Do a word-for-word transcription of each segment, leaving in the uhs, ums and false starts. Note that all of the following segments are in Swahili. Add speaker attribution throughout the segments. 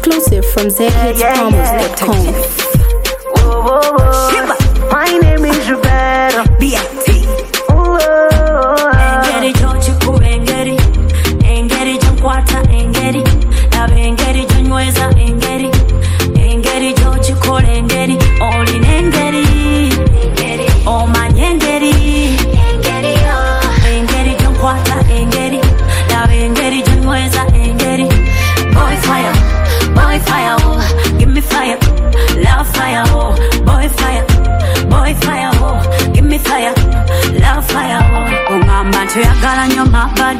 Speaker 1: Exclusive from z hits promos dot com.
Speaker 2: Whoa, whoa, whoa. My name is Roberto B I T.
Speaker 3: Engeri Jochiku, Engeri Engeri Jonkwata, Engeri Love Engeri Jonyweza, Engeri Engeri Jochiku, Engeri Olin Engeri Oh my Engeri Engeri Jonkwata, Engeri Love Engeri Jonyweza, Engeri Boy fire, boy fire, oh give me fire, love fire, oh boy fire, boy fire, oh give me fire, love fire, oh ungamba ntoyagala nnyo my body,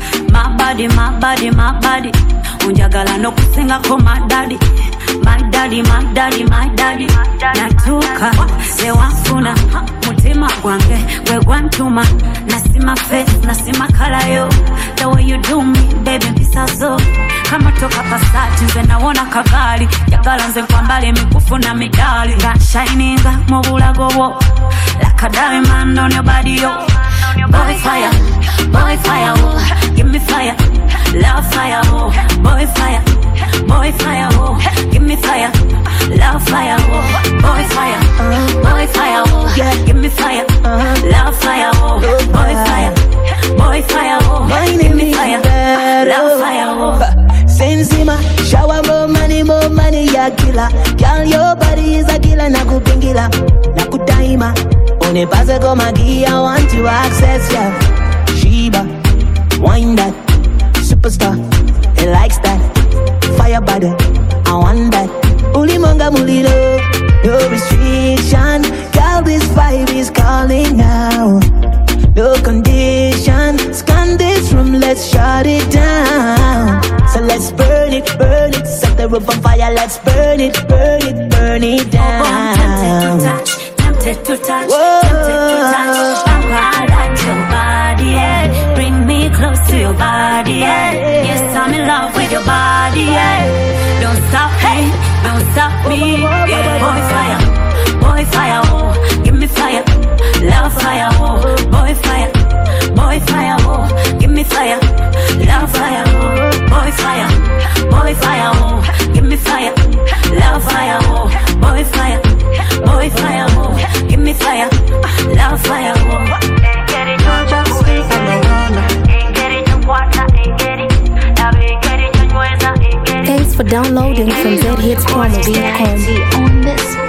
Speaker 3: my body, my body, my body unjagala n'okusingako my daddy, my daddy, my daddy, my daddy natuuka sewanfuna mutima gwange gwe gwantuma nasima face, nasima color yo the way you do me baby mpisazo kama toka pasati nze nawona kagali yagala nze nkwambale mikufu na midali nga shininga mu bulago bwo like a diamond on your body yo boy fire, boy fire, oh give me fire, love fire, oh boy fire, boy fire, oh give me fire, love fire, oh boy fire, boy fire, oh give me fire, love fire, oh boy fire, boy fire, oh give me fire, love fire, oh
Speaker 2: Senzima, shower more money, more money, ya killer. Girl, your body is a killer, nakupingila, nakutaima. Unipaze koma gia, I want to access ya. Sheba, wine that, superstar, he likes that. Fire body, I want that. Ulimonga mulilo, no restriction. Girl, this vibe is calling out. No condition, scan this room, let's shut it down. So let's burn it, burn it, set the roof on fire, let's burn it, burn it, burn it down.
Speaker 3: Oh, tempted to touch, tempted to touch, Whoa. tempted to touch. I like your body, yeah. Bring me close to your body, yeah. Yes, I'm in love with your body, yeah. Don't stop me, don't stop me, yeah. Boy fire, boy fire, oh, give me fire, love fire, oh, boy fire, boy fire, oh, give me fire, love fire, oh, boy fire, boy fire, oh, give me fire, love fire, oh, boy fire, boy fire, oh, give me fire, love fire, oh.
Speaker 1: Thanks for downloading from z hits promos dot com.
Speaker 3: On this